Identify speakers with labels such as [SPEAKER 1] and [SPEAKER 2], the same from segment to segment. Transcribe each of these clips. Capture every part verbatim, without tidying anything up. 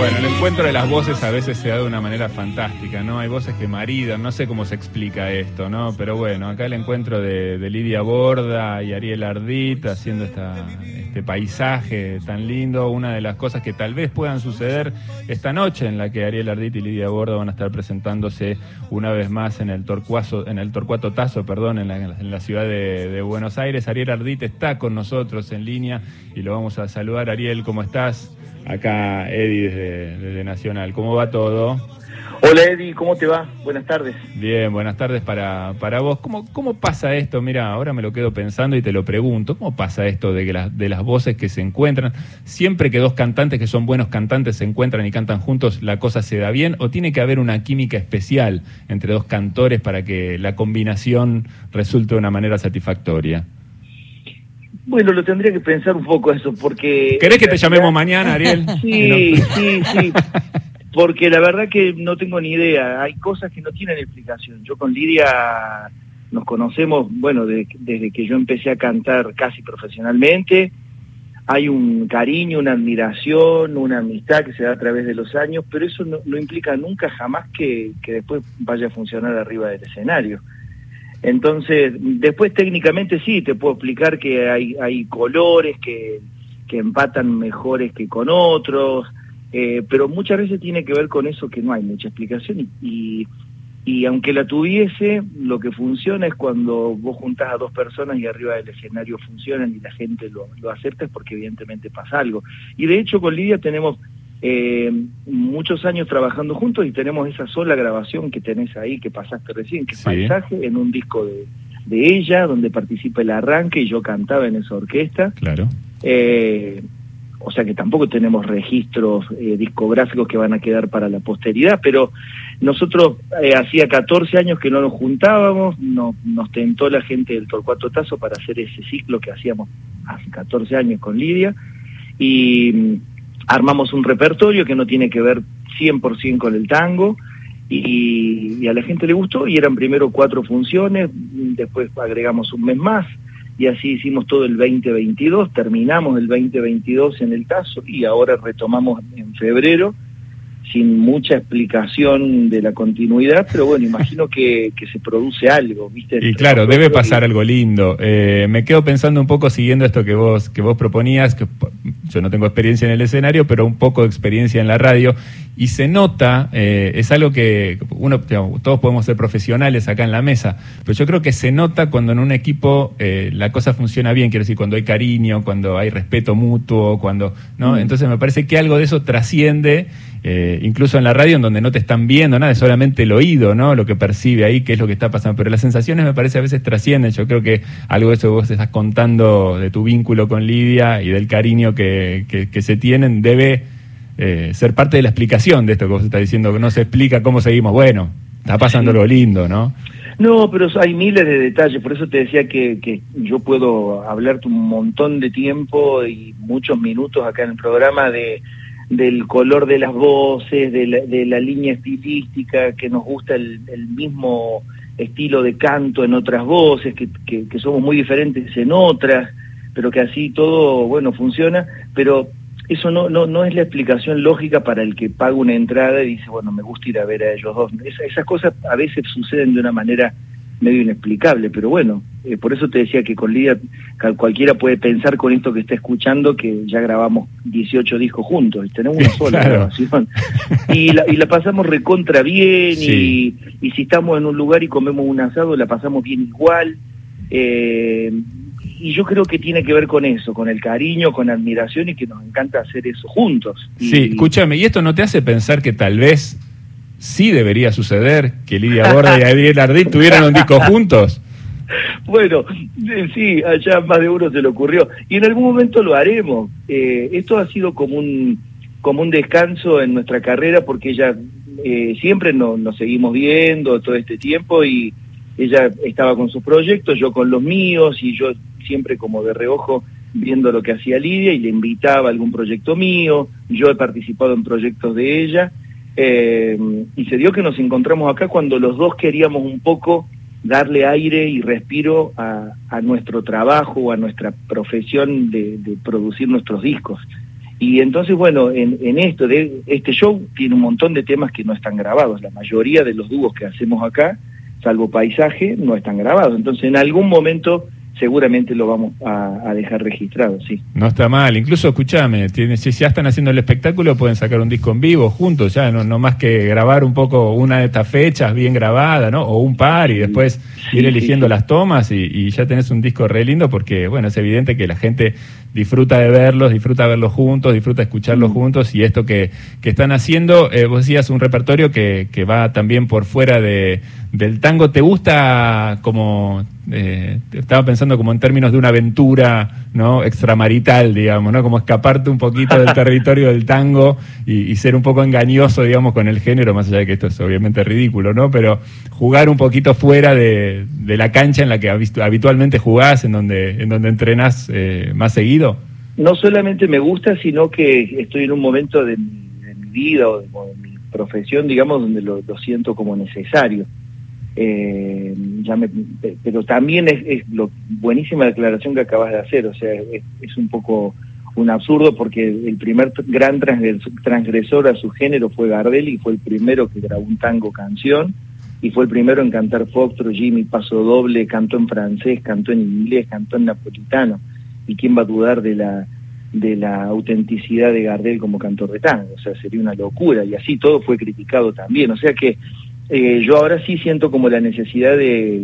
[SPEAKER 1] Bueno, el encuentro de las voces a veces se da de una manera fantástica, ¿no? Hay voces que maridan, no sé cómo se explica esto, ¿no? Pero bueno, acá el encuentro de, de Lidia Borda y Ariel Ardit haciendo esta, este paisaje tan lindo, una de las cosas que tal vez puedan suceder esta noche, en la que Ariel Ardit y Lidia Borda van a estar presentándose una vez más en el Torcuazo, en el Torcuato Tazo, perdón, en la, en la ciudad de, de Buenos Aires. Ariel Ardit está con nosotros en línea y lo vamos a saludar. Ariel, ¿cómo estás? Acá Eddie desde, desde Nacional. ¿Cómo va todo?
[SPEAKER 2] Hola Eddie, ¿cómo te va? Buenas tardes.
[SPEAKER 1] Bien, buenas tardes para, para vos. ¿Cómo, ¿Cómo pasa esto? Mira, ahora me lo quedo pensando y te lo pregunto. ¿Cómo pasa esto de, que las, de las voces que se encuentran? ¿Siempre que dos cantantes que son buenos cantantes se encuentran y cantan juntos, la cosa se da bien? ¿O tiene que haber una química especial entre dos cantores para que la combinación resulte de una manera satisfactoria?
[SPEAKER 2] Bueno, lo tendría que pensar un poco eso, porque...
[SPEAKER 1] ¿Querés que te llamemos mañana, Ariel?
[SPEAKER 2] Sí, no. sí, sí, porque la verdad que no tengo ni idea. Hay cosas que no tienen explicación. Yo con Lidia nos conocemos, bueno, de, desde que yo empecé a cantar casi profesionalmente. Hay un cariño, una admiración, una amistad que se da a través de los años, pero eso no, no implica nunca jamás que, que después vaya a funcionar arriba del escenario. Entonces, después técnicamente sí, te puedo explicar que hay, hay colores que, que empatan mejores que con otros, eh, pero muchas veces tiene que ver con eso, que no hay mucha explicación y, y, y aunque la tuviese, lo que funciona es cuando vos juntás a dos personas y arriba del escenario funcionan y la gente lo, lo acepta, es porque evidentemente pasa algo. Y de hecho con Lidia tenemos Eh, muchos años trabajando juntos y tenemos esa sola grabación que tenés ahí, que pasaste recién, que es sí. Paisaje, en un disco de, de ella, donde participa el arranque y yo cantaba en esa orquesta.
[SPEAKER 1] Claro.
[SPEAKER 2] Eh, o sea que tampoco tenemos registros eh, discográficos que van a quedar para la posteridad, pero nosotros eh, hacía catorce años que no nos juntábamos, no, nos tentó la gente del Torcuato Tazo para hacer ese ciclo que hacíamos hace catorce años con Lidia, y armamos un repertorio que no tiene que ver cien por ciento con el tango y, y a la gente le gustó y eran primero cuatro funciones, después agregamos un mes más y así hicimos todo el veinte veintidós, terminamos el veinte veintidós en el Tazo y ahora retomamos en febrero sin mucha explicación de la continuidad, pero bueno, imagino que, que se produce algo, ¿viste?
[SPEAKER 1] Y claro, debe pasar algo lindo. Eh, me quedo pensando un poco, siguiendo esto que vos que vos proponías, que yo no tengo experiencia en el escenario, pero un poco de experiencia en la radio, y se nota, eh, es algo que uno, digamos, todos podemos ser profesionales acá en la mesa, pero yo creo que se nota cuando en un equipo eh, la cosa funciona bien, quiero decir, cuando hay cariño, cuando hay respeto mutuo, cuando, ¿no? Mm. Entonces me parece que algo de eso trasciende, Eh, incluso en la radio, en donde no te están viendo nada, es solamente el oído, ¿no? Lo que percibe ahí, qué es lo que está pasando, pero las sensaciones me parece a veces trascienden. Yo creo que algo de eso que vos estás contando de tu vínculo con Lidia y del cariño que, que, que se tienen debe eh, ser parte de la explicación de esto que vos estás diciendo, que no se explica cómo seguimos. Bueno, está pasando algo lindo, ¿no?
[SPEAKER 2] No, pero hay miles de detalles, por eso te decía que, que yo puedo hablarte un montón de tiempo y muchos minutos acá en el programa de del color de las voces, de la, de la línea estilística, que nos gusta el, el mismo estilo de canto en otras voces, que, que, que somos muy diferentes en otras, pero que así todo, bueno, funciona, pero eso no, no, no es la explicación lógica para el que paga una entrada y dice, bueno, me gusta ir a ver a ellos dos. Esa, esas cosas a veces suceden de una manera medio inexplicable, pero bueno, eh, por eso te decía que con Lidia cualquiera puede pensar con esto que está escuchando que ya grabamos dieciocho discos juntos y tenemos una sola claro. grabación y la, y la pasamos recontra bien sí. y, y si estamos en un lugar y comemos un asado la pasamos bien igual, eh, y yo creo que tiene que ver con eso, con el cariño, con la admiración y que nos encanta hacer eso juntos. Y,
[SPEAKER 1] sí, escúchame, ¿y esto no te hace pensar que tal vez sí debería suceder que Lidia Borda y Ariel Ardit tuvieran un disco juntos?
[SPEAKER 2] Bueno, sí, allá más de uno se le ocurrió. Y en algún momento lo haremos. Eh, esto ha sido como un como un descanso en nuestra carrera porque ella eh, siempre no, nos seguimos viendo todo este tiempo y ella estaba con sus proyectos, yo con los míos y yo siempre como de reojo viendo lo que hacía Lidia y le invitaba a algún proyecto mío. Yo he participado en proyectos de ella. Eh, y se dio que nos encontramos acá cuando los dos queríamos un poco darle aire y respiro a, a nuestro trabajo o a nuestra profesión de, de producir nuestros discos Y entonces, bueno, en, en esto, de este show tiene un montón de temas que no están grabados. La mayoría de los dúos que hacemos acá, salvo Paisaje, no están grabados. Entonces, en algún momento seguramente lo vamos a, a dejar registrado, sí.
[SPEAKER 1] No está mal. Incluso, escúchame, si ya están haciendo el espectáculo, pueden sacar un disco en vivo juntos, ya no, no más que grabar un poco una de estas fechas bien grabada, ¿no? O un par y después sí, ir eligiendo sí, sí. las tomas y, y ya tenés un disco re lindo porque, bueno, es evidente que la gente disfruta de verlos, disfruta de verlos juntos, disfruta de escucharlos mm. juntos, y esto que, que están haciendo, eh, vos decías un repertorio que, que va también por fuera de, del tango. ¿Te gusta como, eh, estaba pensando como en términos de una aventura, ¿no? extramarital, digamos, ¿no? Como escaparte un poquito del territorio del tango y, y ser un poco engañoso, digamos, con el género, más allá de que esto es obviamente ridículo, ¿no? Pero jugar un poquito fuera de, de la cancha en la que habitualmente jugás, en donde, en donde entrenás eh, más seguido.
[SPEAKER 2] No solamente me gusta, sino que estoy en un momento de mi, de mi vida o de, o de mi profesión, digamos, donde lo, lo siento como necesario. Eh, ya me, pero también es, es lo, buenísima declaración que acabas de hacer, o sea, es, es un poco un absurdo porque el primer gran transgresor a su género fue Gardel y fue el primero que grabó un tango canción y fue el primero en cantar foxtrot, Jimmy, paso doble, cantó en francés, cantó en inglés, cantó en napolitano. ¿Y quién va a dudar de la de la autenticidad de Gardel como cantor de tango? O sea, sería una locura, y así todo fue criticado también. O sea que eh, yo ahora sí siento como la necesidad de,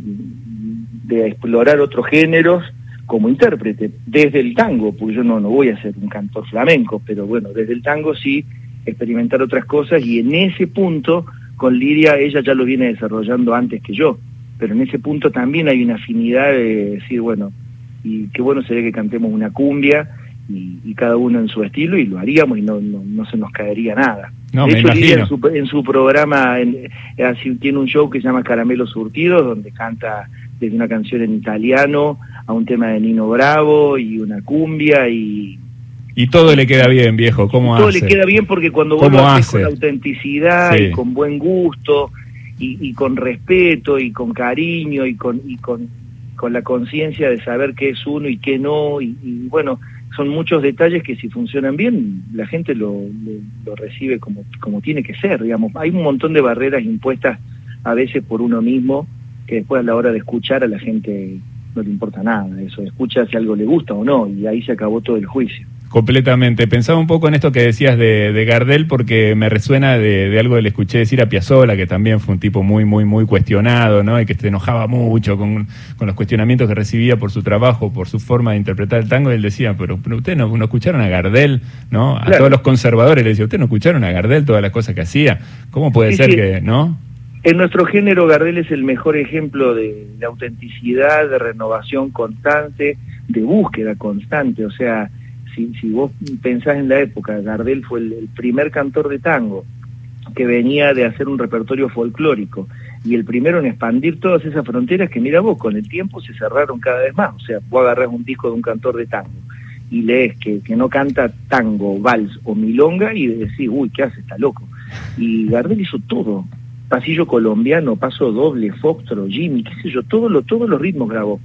[SPEAKER 2] de explorar otros géneros como intérprete, desde el tango, porque yo no, no voy a ser un cantor flamenco, pero bueno, desde el tango sí experimentar otras cosas, y en ese punto, con Lidia, ella ya lo viene desarrollando antes que yo, pero en ese punto también hay una afinidad de decir, bueno, y qué bueno sería que cantemos una cumbia y, y cada uno en su estilo, y lo haríamos y no no, no se nos caería nada.
[SPEAKER 1] No,
[SPEAKER 2] de
[SPEAKER 1] me
[SPEAKER 2] hecho, Lidia
[SPEAKER 1] imagino.
[SPEAKER 2] en su, en su programa en, así, tiene un show que se llama Caramelos Surtidos, donde canta desde una canción en italiano a un tema de Nino Bravo y una cumbia, y
[SPEAKER 1] y todo le queda bien, viejo. ¿Cómo hace?
[SPEAKER 2] Todo le queda bien porque cuando vos lo haces con autenticidad, sí, y con buen gusto y, y con respeto y con cariño y con y con con la conciencia de saber qué es uno y qué no, y, y bueno, son muchos detalles que si funcionan bien, la gente lo, lo, lo recibe como, como tiene que ser, digamos. Hay un montón de barreras impuestas a veces por uno mismo, que después a la hora de escuchar a la gente no le importa nada, eso, escucha si algo le gusta o no, y ahí se acabó todo el juicio.
[SPEAKER 1] Completamente. Pensaba un poco en esto que decías de, de Gardel, porque me resuena de, de algo que le escuché decir a Piazzolla, que también fue un tipo muy, muy, muy cuestionado, ¿no? Y que se enojaba mucho con, con los cuestionamientos que recibía por su trabajo, por su forma de interpretar el tango. Y él decía, pero, pero ustedes no, no escucharon a Gardel, ¿no? A claro. Todos los conservadores le decía, ustedes no escucharon a Gardel todas las cosas que hacía. ¿Cómo puede sí, ser sí. que, no?
[SPEAKER 2] En nuestro género, Gardel es el mejor ejemplo de, de autenticidad, de renovación constante, de búsqueda constante, o sea, Si, si vos pensás en la época, Gardel fue el, el primer cantor de tango que venía de hacer un repertorio folclórico y el primero en expandir todas esas fronteras que, mira vos, con el tiempo se cerraron cada vez más. O sea, vos agarrás un disco de un cantor de tango y lees que, que no canta tango, vals o milonga y decís, uy, ¿qué hace? Está loco. Y Gardel hizo todo, pasillo colombiano, paso doble, foxtrot, Jimmy, qué sé yo, todo lo, todos los ritmos grabó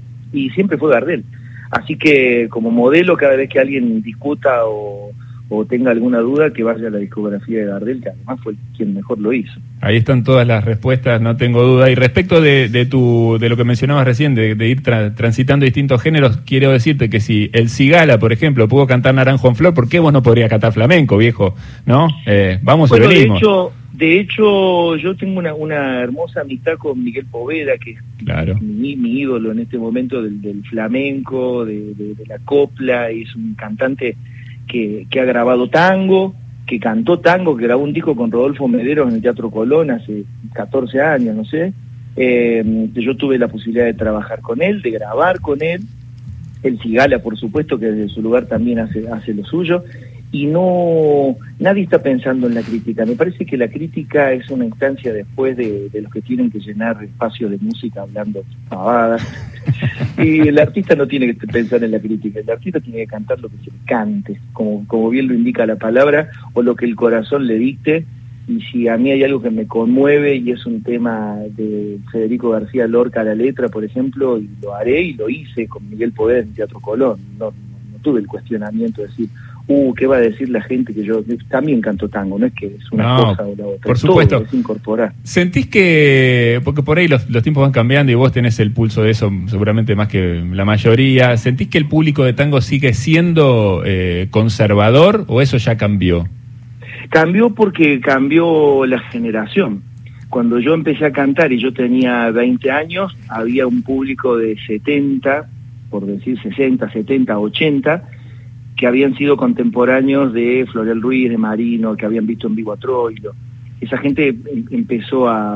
[SPEAKER 2] y siempre fue Gardel. Así que como modelo, cada vez que alguien discuta o, o tenga alguna duda, que vaya a la discografía de Gardel, que además fue quien mejor lo hizo.
[SPEAKER 1] Ahí están todas las respuestas, no tengo duda. Y respecto de, de tu de lo que mencionabas recién, de, de ir tra transitando distintos géneros, quiero decirte que si el Cigala, por ejemplo, pudo cantar Naranjo en Flor, ¿por qué vos no podrías cantar flamenco, viejo? ¿No? Eh, vamos
[SPEAKER 2] bueno,
[SPEAKER 1] y venimos.
[SPEAKER 2] De hecho, de hecho, yo tengo una, una hermosa amistad con Miguel Poveda, que es
[SPEAKER 1] claro.
[SPEAKER 2] mi, mi ídolo en este momento del, del flamenco, de, de, de la copla, y es un cantante que, que ha grabado tango, que cantó tango, que grabó un disco con Rodolfo Mederos en el Teatro Colón hace catorce años, no sé. Eh, yo tuve la posibilidad de trabajar con él, de grabar con él. El Cigala, por supuesto, que desde su lugar también hace, hace lo suyo. Y no, nadie está pensando en la crítica. Me parece que la crítica es una instancia después de, de los que tienen que llenar espacios de música hablando pavadas. Y el artista no tiene que pensar en la crítica, el artista tiene que cantar lo que se le cante, como, como bien lo indica la palabra, o lo que el corazón le dicte. Y si a mí hay algo que me conmueve y es un tema de Federico García Lorca, la letra, por ejemplo, y lo haré y lo hice con Miguel Poveda en Teatro Colón. No, no tuve el cuestionamiento de decir, uh, ¿qué va a decir la gente que yo también canto tango? No es que es una
[SPEAKER 1] no,
[SPEAKER 2] cosa o la otra.
[SPEAKER 1] Por supuesto.
[SPEAKER 2] Todo es incorporar.
[SPEAKER 1] ¿Sentís que, porque por ahí los, los tiempos van cambiando y vos tenés el pulso de eso seguramente más que la mayoría, ¿sentís que el público de tango sigue siendo eh, conservador o eso ya cambió?
[SPEAKER 2] Cambió porque cambió la generación. Cuando yo empecé a cantar y yo tenía veinte años, había un público de setenta, por decir sesenta, setenta, ochenta, que habían sido contemporáneos de Florel Ruiz, de Marino, que habían visto en vivo a Troilo. Esa gente empezó a...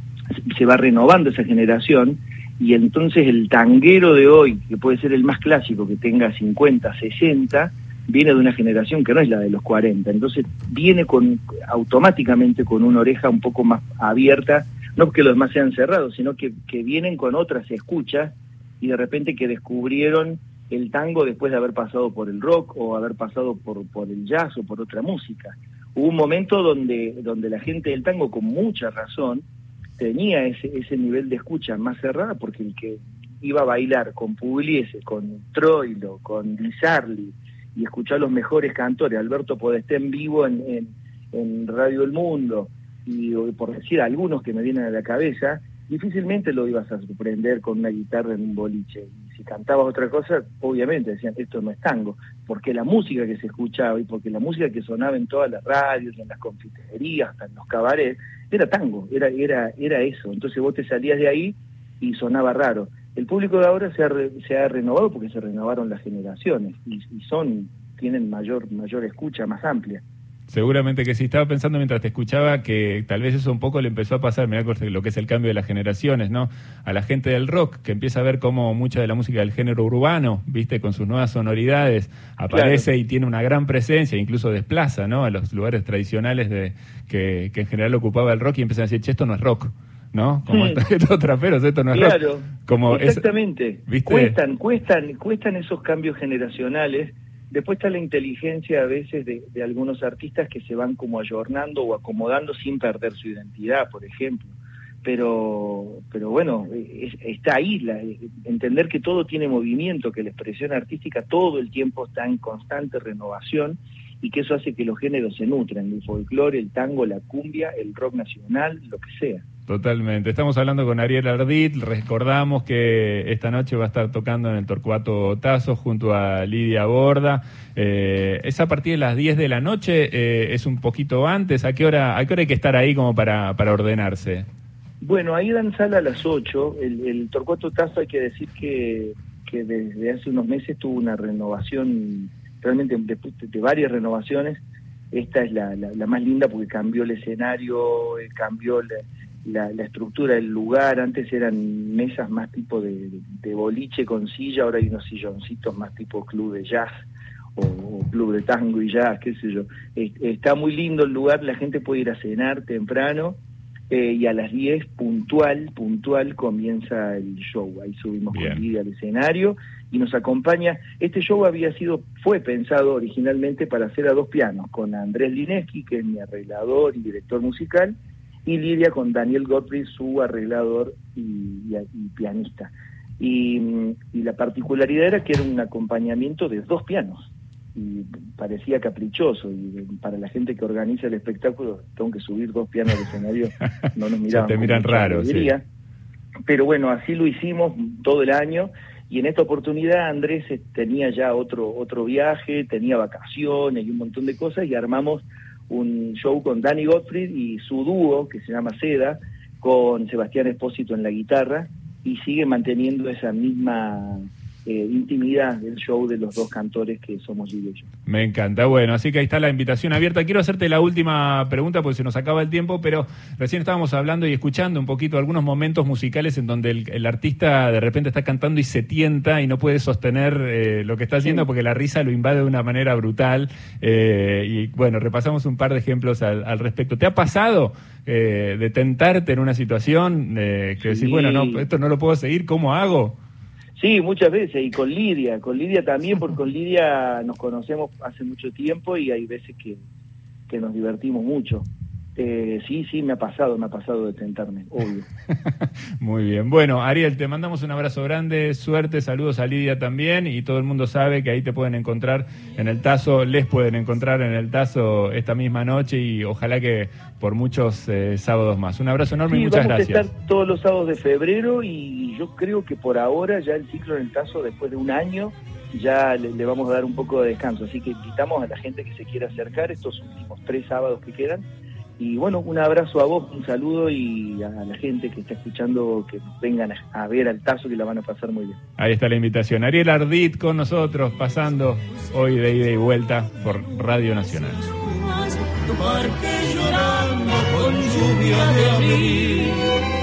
[SPEAKER 2] se va renovando esa generación, y entonces el tanguero de hoy, que puede ser el más clásico, que tenga cincuenta, sesenta, viene de una generación que no es la de los cuarenta, entonces viene con automáticamente con una oreja un poco más abierta, no porque los demás sean cerrados, sino que, que vienen con otras escuchas, y de repente que descubrieron el tango después de haber pasado por el rock, o haber pasado por, por el jazz, o por otra música. Hubo un momento donde, donde la gente del tango, con mucha razón, tenía ese, ese nivel de escucha más cerrada, porque el que iba a bailar con Pugliese, con Troilo, con Di Sarli, y escuchar los mejores cantores, Alberto Podestá en vivo en, en, en Radio El Mundo, y por decir algunos que me vienen a la cabeza, difícilmente lo ibas a sorprender con una guitarra en un boliche. Y si cantabas otra cosa, obviamente decían, esto no es tango, porque la música que se escuchaba y porque la música que sonaba en todas las radios, en las confiterías, hasta en los cabarets, era tango, era, era, era eso. Entonces vos te salías de ahí y sonaba raro. El público de ahora se ha, re, se ha renovado porque se renovaron las generaciones y, y son tienen mayor mayor escucha, más amplia.
[SPEAKER 1] Seguramente que sí. Estaba pensando mientras te escuchaba que tal vez eso un poco le empezó a pasar, mirá lo que es el cambio de las generaciones, ¿no? A la gente del rock, que empieza a ver cómo mucha de la música del género urbano, viste, con sus nuevas sonoridades, aparece, claro, y tiene una gran presencia, incluso desplaza, ¿no?, a los lugares tradicionales de que, que en general ocupaba el rock, y empiezan a decir, che, esto no es rock, ¿no? Como hmm. estos traperos, esto no es
[SPEAKER 2] claro,
[SPEAKER 1] rock. Como
[SPEAKER 2] exactamente.
[SPEAKER 1] Es, ¿viste?
[SPEAKER 2] Cuestan, cuestan, cuestan esos cambios generacionales. Después está la inteligencia a veces de, de algunos artistas que se van como ayornando o acomodando sin perder su identidad, por ejemplo. Pero, pero bueno, es, está ahí, la, entender que todo tiene movimiento, que la expresión artística todo el tiempo está en constante renovación, y que eso hace que los géneros se nutran, el folclore, el tango, la cumbia, el rock nacional, lo que sea.
[SPEAKER 1] Totalmente. Estamos hablando con Ariel Ardit. Recordamos que esta noche va a estar tocando en el Torcuato Tazo junto a Lidia Borda. Eh, es a partir de las diez de la noche, eh, es un poquito antes. ¿A qué hora, a qué hora hay que estar ahí como para, para ordenarse?
[SPEAKER 2] Bueno, ahí dan sala a las ocho. El, el Torcuato Tazo, hay que decir que, que desde hace unos meses tuvo una renovación, realmente de, de varias renovaciones. Esta es la, la, la más linda porque cambió el escenario, cambió la, la, la estructura del lugar. Antes eran mesas más tipo de, de boliche con silla, ahora hay unos silloncitos más tipo club de jazz o, o club de tango y jazz, qué sé yo. Está muy lindo el lugar, la gente puede ir a cenar temprano, eh, y a las diez puntual, puntual comienza el show. Ahí subimos Bien. con Lidia al escenario y nos acompaña. Este show había sido, fue pensado originalmente para hacer a dos pianos, con Andrés Lineski, que es mi arreglador y director musical, y Lidia con Daniel Gottfried, su arreglador y, y, y pianista. Y, y la particularidad era que era un acompañamiento de dos pianos, y parecía caprichoso, y para la gente que organiza el espectáculo, tengo que subir dos pianos al escenario, no nos miraban.
[SPEAKER 1] te miran raro, sí.
[SPEAKER 2] Pero bueno, así lo hicimos todo el año. Y en esta oportunidad Andrés tenía ya otro otro viaje, tenía vacaciones y un montón de cosas, y armamos un show con Danny Gottfried y su dúo, que se llama Seda, con Sebastián Espósito en la guitarra, y sigue manteniendo esa misma eh, intimidad del show de los dos cantores que somos Lidia y yo.
[SPEAKER 1] Me encanta. Bueno, así que ahí está la invitación abierta. Quiero hacerte la última pregunta porque se nos acaba el tiempo, pero recién estábamos hablando y escuchando un poquito algunos momentos musicales en donde el, el artista de repente está cantando y se tienta y no puede sostener eh, lo que está haciendo, sí, porque la risa lo invade de una manera brutal. Eh, y bueno, repasamos un par de ejemplos al, al respecto. ¿Te ha pasado eh, de tentarte en una situación eh, que sí. decís, bueno, no, esto no lo puedo seguir, ¿cómo hago?
[SPEAKER 2] Sí, muchas veces, y con Lidia, con Lidia también, porque con Lidia nos conocemos hace mucho tiempo y hay veces que, que nos divertimos mucho. Eh, sí, sí, me ha pasado, me ha pasado de tentarme, obvio.
[SPEAKER 1] Muy bien. Bueno, Ariel, te mandamos un abrazo grande, suerte, saludos a Lidia también, y todo el mundo sabe que ahí te pueden encontrar en el Tazo, les pueden encontrar en el Tazo esta misma noche y ojalá que por muchos eh, sábados más. Un abrazo enorme
[SPEAKER 2] Sí,
[SPEAKER 1] y muchas
[SPEAKER 2] vamos
[SPEAKER 1] gracias.
[SPEAKER 2] a estar todos los sábados de febrero y yo creo que por ahora ya el ciclo en el Tazo, después de un año, ya le, le vamos a dar un poco de descanso. Así que invitamos a la gente que se quiera acercar estos últimos tres sábados que quedan. Y bueno, un abrazo a vos, un saludo y a la gente que está escuchando, que vengan a ver al Tazo, que la van a pasar muy bien.
[SPEAKER 1] Ahí está la invitación. Ariel Ardit con nosotros, pasando hoy de ida y vuelta por Radio Nacional.
[SPEAKER 3] Tu parque llorando con lluvia de abril.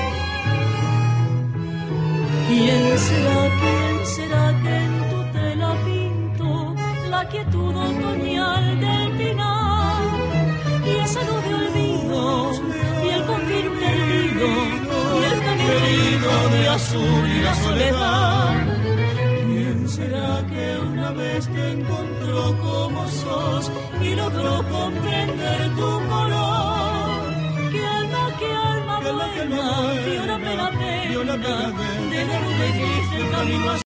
[SPEAKER 3] ¿Quién será, quién será que en tu tela pinto la quietud otoñal del pinar? Y esa luz de olvido, y el confín perdido, y el camino herido de azul y la soledad. ¿Quién será que una vez te encontró como sos y logró comprender tu color? ¿Qué alma, qué alma buena, vio la pena pena de la nube gris del camino